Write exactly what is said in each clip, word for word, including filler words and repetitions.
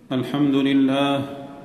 الحمد لله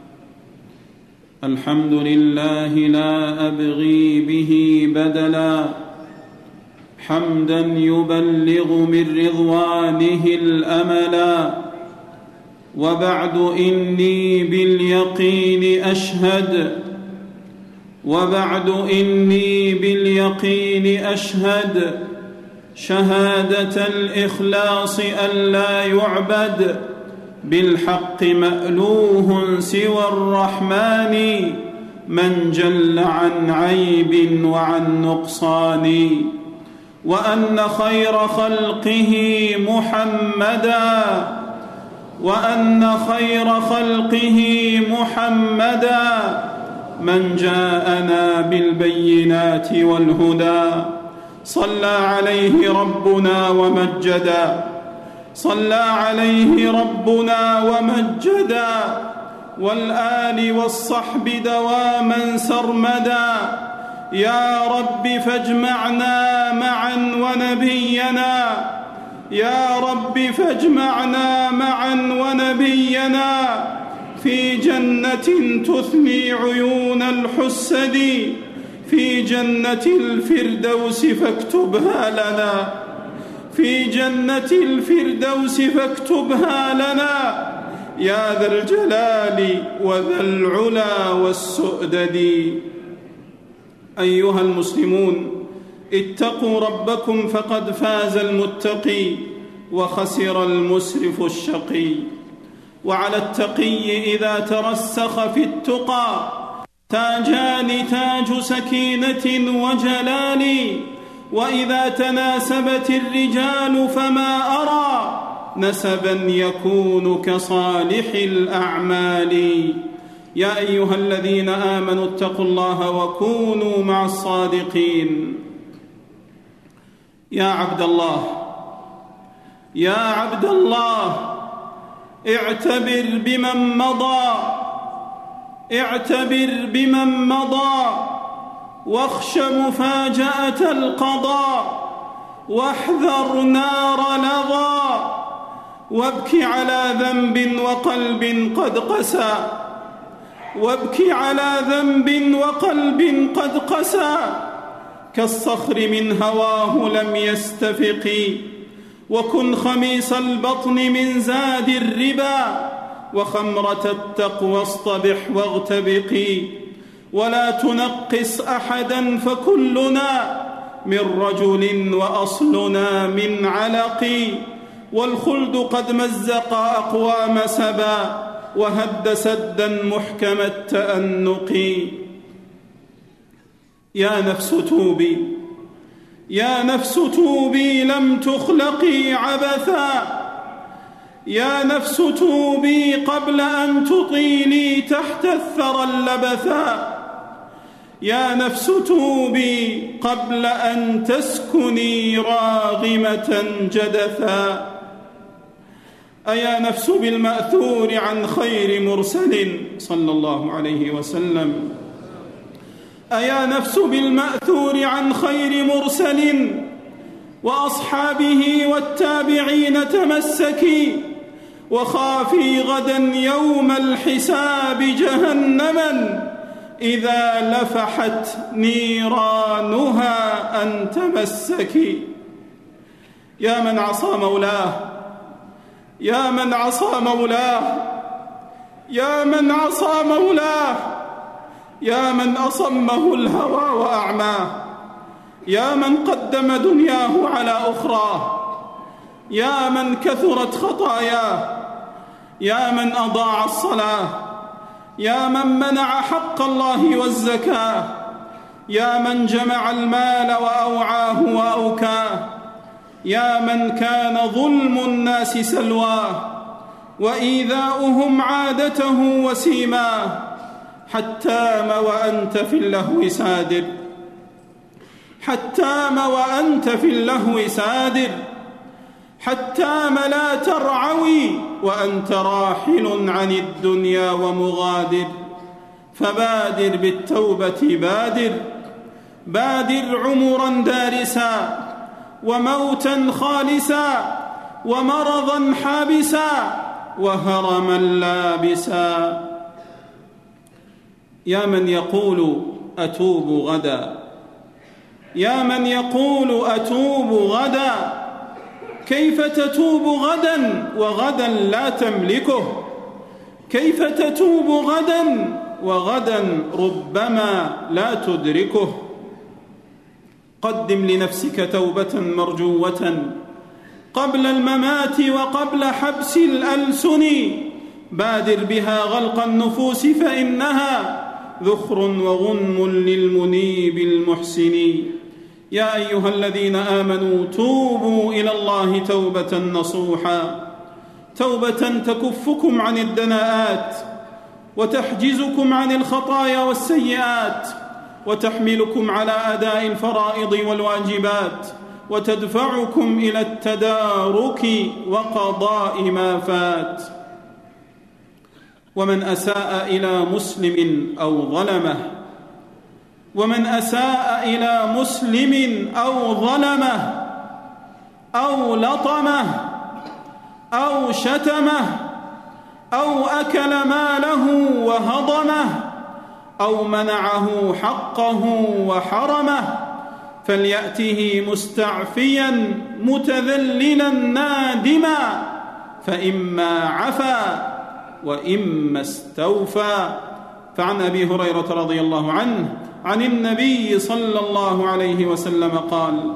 الحمد لله لا أبغي به بدلا، حمدا يبلغ من رضوانه الأملا. وبعد إني باليقين أشهد وبعد إني باليقين أشهد شهادة الإخلاص أن لا يعبد بالحق مألوه سوى الرحمن، من جل عن عيب وعن نقصان. وأن خير خلقه محمدا وأن خير خلقه محمدا من جاءنا بالبينات والهدى. صلى عليه ربنا ومجدا صلى عليه ربنا ومجدا والآل والصحب دواما سرمدا. يا رب فاجمعنا معا ونبينا يا رب فاجمعنا معا ونبينا في جنة تثني عيون الحسد، في جنة الفردوس فاكتبها لنا في جنة الفردوس فاكتبها لنا يا ذا الجلال وذا العلا والسؤدد. أيها المسلمون، اتقوا ربكم فقد فاز المتقي وخسر المسرف الشقي. وعلى التقي إذا ترسخ في التقى تاجان، تاج سكينة وجلال. وإذا تناسبت الرجال فما أرى نسبا يكون كصالح الأعمال. يا أيها الذين آمنوا اتقوا الله وكونوا مع الصادقين. يا عبد الله يا عبد الله اعتبر بمن مضى اعتبر بمن مضى واخش مفاجأة القضاء، واحذر نار لظى، وابك على ذنب وقلب قد قسى وابك على ذنب وقلب قد قسى. كالصخر من هواه لم يستفق، وكن خميس البطن من زاد الربا، وخمرة التقوى اصطبح واغتبقي. ولا تنقص أحدا فكلنا من رجل وأصلنا من علق. والخلد قد مزق أقوام سبا، وهد سدا محكم التأنق. يا نفس توبي يا نفس توبي لم تخلقي عبثا. يا نفس توبي قبل أن تطيلي تحت الثرى اللبثا. يا نفس توبي قبل أن تسكني راغمة جدثا. أيا نفس بالمأثور عن خير مرسل صلى الله عليه وسلم أيا نفس بالمأثور عن خير مرسل وأصحابه والتابعين تمسكي، وخافي غدا يوم الحساب جهنما إذا لفحت نيرانها أن تمسكي. يا من عصى مولاه يا من عصى مولاه يا من عصى مولاه يا من أصمه الهوى وأعماه، يا من قدم دنياه على أخراه، يا من كثرت خطاياه، يا من أضاع الصلاة، يا من منع حق الله والزكاة، يا من جمع المال وأوعاه وأوكاه، يا من كان ظلم الناس سلواه وإيذاؤهم عادته وسيماه، حتام وأنت في اللهو سادر حتام وأنت في اللهو سادر حتام لا ترعوي وأنت راحل عن الدنيا ومغادر. فبادر بالتوبة بادر بادر عمرا دارسا وموتا خالسا ومرضا حابسا وهرما لابسا. يا من يقول أتوب غدا، يا من يقول أتوب غدا، كيف تتوب غدا وغدا لا تملكه؟ كيف تتوب غدا وغدا ربما لا تدركه؟ قدم لنفسك توبة مرجوة قبل الممات وقبل حبس الألسن، بادر بها غلق النفوس فإنها ذخر وغنم للمنيب المحسن. يا أيها الذين آمنوا توبوا إلى الله توبة نصوحا، توبة تكفكم عن الدناءات وتحجزكم عن الخطايا والسيئات وتحملكم على أداء الفرائض والواجبات وتدفعكم إلى التدارك وقضاء ما فات. ومن أساء إلى مسلم أو ظلمه ومن أساء إلى مسلم أو ظلمه أو لطمه أو شتمه أو أكل ماله وهضمه أو منعه حقه وحرمه فليأته مستعفيا متذللا نادما، فإما عفا وإما استوفى. فعن أبي هريرة رضي الله عنه عن النبي صلى الله عليه وسلم قال: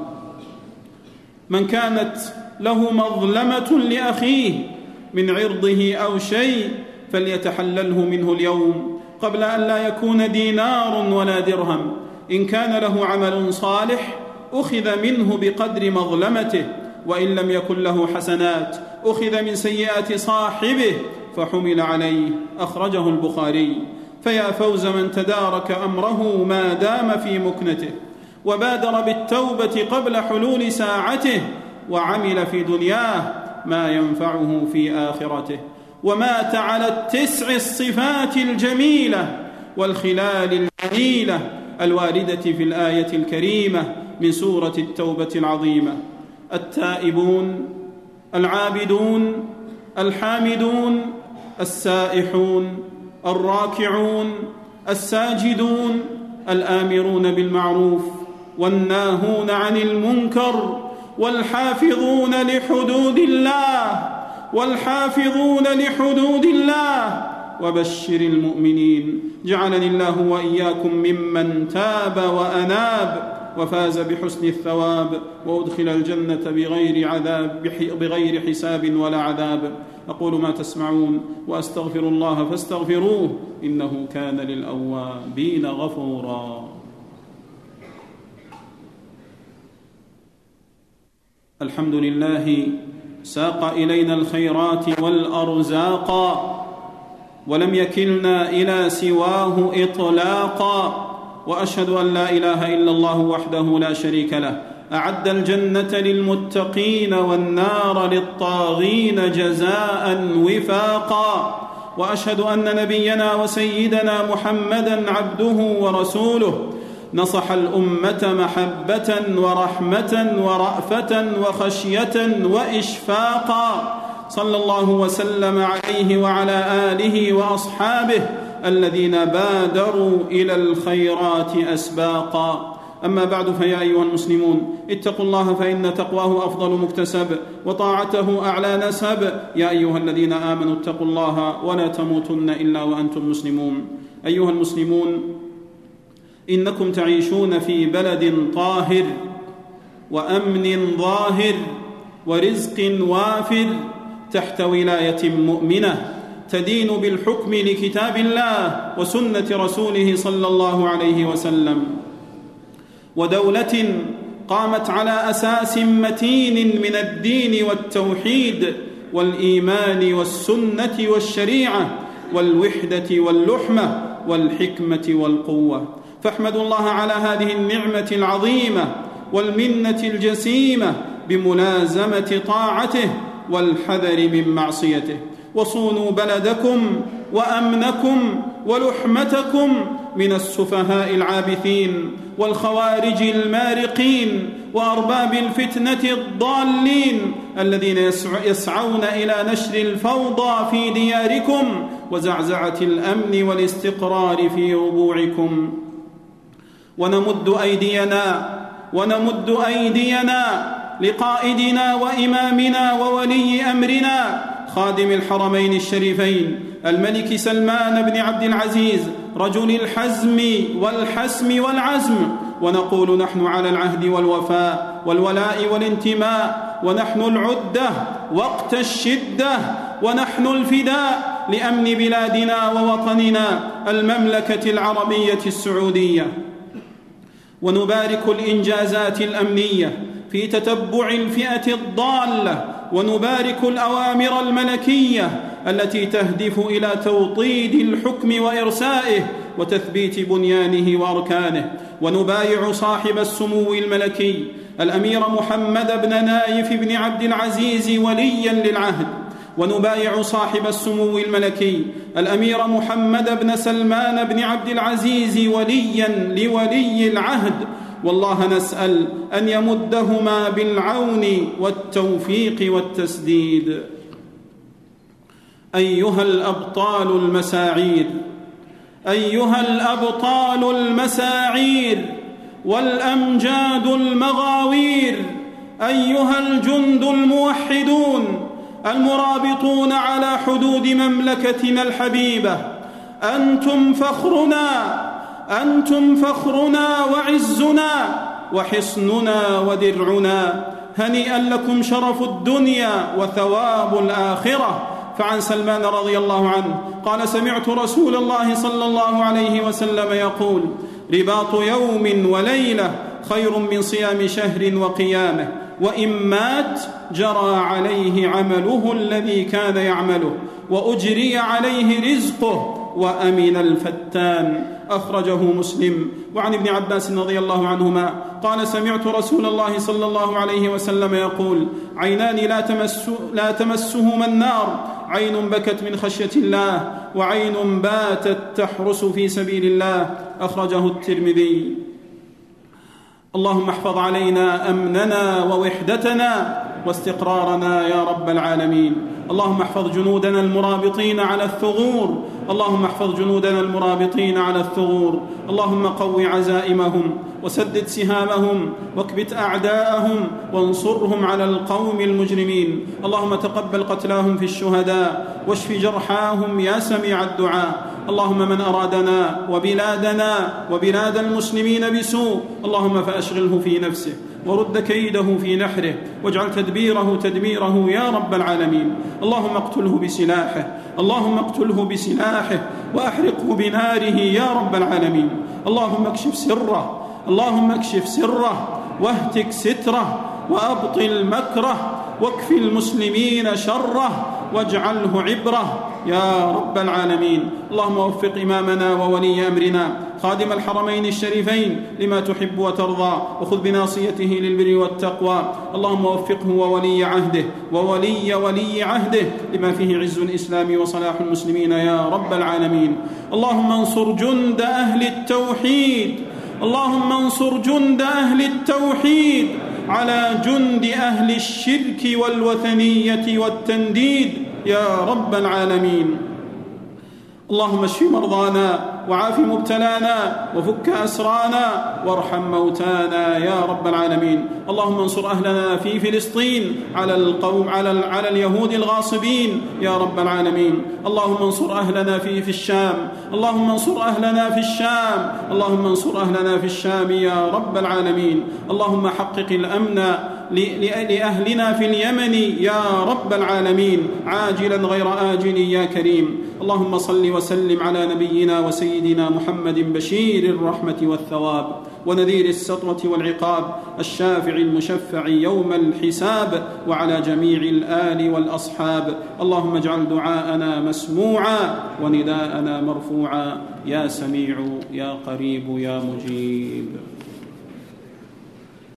من كانت له مظلمة لأخيه من عرضه أو شيء فليتحلله منه اليوم قبل أن لا يكون دينار ولا درهم. إن كان له عمل صالح أخذ منه بقدر مظلمته، وإن لم يكن له حسنات أخذ من سيئات صاحبه فحمل عليه. أخرجه البخاري. فيا فوز من تدارك أمره ما دام في مكنته وبادر بالتوبة قبل حلول ساعته وعمل في دنياه ما ينفعه في آخرته، ومات على التسع الصفات الجميلة والخلال الجميلة الواردة في الآية الكريمة من سورة التوبة العظيمة: التائبون، العابدون، الحامدون، السائحون، الراكعون، الساجدون، الآمرون بالمعروف والناهون عن المنكر، والحافظون لحدود الله والحافظون لحدود الله وبشر المؤمنين. جعلني الله وإياكم ممن تاب وأناب وفاز بحسن الثواب وأدخل الجنة بغير عذاب بغير حساب ولا عذاب. أقول ما تسمعون وأستغفر الله فاستغفروه إنه كان للأوابين غفورا. الحمد لله ساق إلينا الخيرات والأرزاق ولم يكلنا إلى سواه إطلاقا، وأشهد أن لا إله إلا الله وحده لا شريك له أعد الجنة للمتقين والنار للطاغين جزاء وفاقا، وأشهد أن نبينا وسيدنا محمدًا عبده ورسوله نصح الأمة محبة ورحمة ورأفة وخشية وإشفاقا، صلى الله وسلم عليه وعلى آله وأصحابه الذين بادروا إلى الخيرات أسباقا. أما بعد، فيا أيها المسلمون اتقوا الله فإن تقواه أفضل مكتسب وطاعته أعلى نسب. يا أيها الذين آمنوا اتقوا الله ولا تموتن إلا وأنتم مسلمون. أيها المسلمون، إنكم تعيشون في بلد طاهر وأمن ظاهر ورزق وافر تحت ولاية مؤمنة تدين بالحكم لكتاب الله وسنة رسوله صلى الله عليه وسلم، ودولة قامت على أساس متين من الدين والتوحيد والإيمان والسنة والشريعة والوحدة واللحمة والحكمة والقوة. فاحمدوا الله على هذه النعمة العظيمة والمنة الجسيمة بملازمة طاعته والحذر من معصيته، وصونوا بلدكم وأمنكم ولحمتكم من السفهاء العابثين والخوارج المارقين وأرباب الفتنة الضالين الذين يسعون إلى نشر الفوضى في دياركم وزعزعة الأمن والاستقرار في ربوعكم. ونمد أيدينا ونمد أيدينا لقائدنا وإمامنا وولي أمرنا خادم الحرمين الشريفين الملك سلمان بن عبد العزيز رجل الحزم والحسم والعزم، ونقول نحن على العهد والوفاء والولاء والانتماء، ونحن العدة وقت الشدة، ونحن الفداء لأمن بلادنا ووطننا المملكة العربية السعودية. ونبارك الإنجازات الأمنية في تتبع الفئة الضالة، ونبارك الأوامر الملكية التي تهدف إلى توطيد الحكم وإرسائه وتثبيت بنيانه وأركانه. ونبايع صاحب السمو الملكي الأمير محمد بن نايف بن عبد العزيز وليا للعهد، ونبايع صاحب السمو الملكي الأمير محمد بن سلمان بن عبد العزيز وليا لولي العهد، والله نسأل أن يمدهما بالعون والتوفيق والتسديد. أيها الأبطال المساعير، أيها الأبطال المساعير والأمجاد المغاوير، أيها الجند الموحدون المرابطون على حدود مملكتنا الحبيبة، أنتم فخرنا، أنتم فخرنا وعزنا وحصننا ودرعنا. هنيئا لكم شرف الدنيا وثواب الآخرة. فعن سلمان رضي الله عنه قال: سمعت رسول الله صلى الله عليه وسلم يقول: رباط يوم وليلة خير من صيام شهر وقيامه، وإن مات جرى عليه عمله الذي كان يعمله وأجري عليه رزقه وأمن الفتان. أخرجه مسلم. وعن ابن عباس رضي الله عنهما قال: سمعت رسول الله صلى الله عليه وسلم يقول: عينان لا, تمس لا تمسهما النار، عين بكت من خشية الله، وعين باتت تحرس في سبيل الله. أخرجه الترمذي. اللهم احفظ علينا أمننا ووحدتنا واستقرارنا يا رب العالمين. اللهم احفظ جنودنا المرابطين على الثغور، اللهم احفظ جنودنا المرابطين على الثغور. اللهم قو عزائمهم وسدد سهامهم واكبت أعداءهم وانصرهم على القوم المجرمين. اللهم تقبل قتلاهم في الشهداء واشف جرحاهم يا سميع الدعاء. اللهم من أرادنا وبلادنا وبلاد المسلمين بسوء اللهم فأشغله في نفسه ورد كيده في نحره واجعل تدبيره تدميره يا رب العالمين. اللهم اقتله بسلاحه، اللهم اقتله بسلاحه وأحرقه بناره يا رب العالمين. اللهم اكشف سره، اللهم اكشف سره واهتك ستره وأبطل مكره واكفِ المسلمين شره واجعله عبرة يا رب العالمين. اللهم وفق إمامنا وولي أمرنا خادم الحرمين الشريفين لما تحب وترضى، وخذ بناصيته للبر والتقوى. اللهم وفقه وولي عهده وولي ولي عهده لما فيه عز الإسلام وصلاح المسلمين يا رب العالمين. اللهم انصر جند أهل التوحيد، اللهم انصر جند أهل التوحيد على جند أهل الشرك والوثنية والتنديد يا رب العالمين. اللهم اشف مرضانا وعاف مبتلانا وفك أسرانا وارحم موتانا يا رب العالمين. اللهم انصر أهلنا في فلسطين على القوم على, على اليهود الغاصبين يا رب العالمين. اللهم انصر أهلنا في, في الشام، اللهم انصر أهلنا في الشام، اللهم انصر أهلنا في الشام يا رب العالمين. اللهم حقق الأمن لأهلنا في اليمن يا رب العالمين عاجلا غير آجل يا كريم. اللهم صل وسلم على نبينا وسيدنا محمد بشير الرحمة والثواب ونذير السطوة والعقاب الشافع المشفع يوم الحساب، وعلى جميع الآل والأصحاب. اللهم اجعل دعاءنا مسموعا ونداءنا مرفوعا يا سميع يا قريب يا مجيب.